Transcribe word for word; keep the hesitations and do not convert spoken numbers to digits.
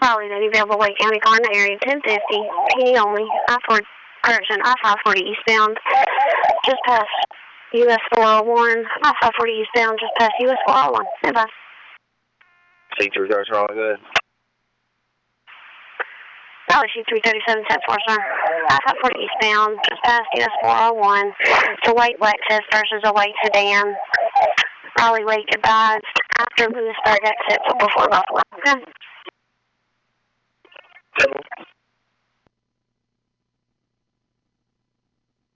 Raleigh, Lady Belleville, Wake County, car in the area, ten fifty, P only, I four, correction, I five forty eastbound, just past U S four oh one, I five forty eastbound, just past U S four oh one. Goodbye. C three thirty, Raleigh, good. Raleigh, C three thirty-seven, ten four, sir. I five forty eastbound, just past U S four oh one. It's a white Lexus versus a white sedan. Raleigh, Wake advised after Lewisburg exit before Buffalo. Okay.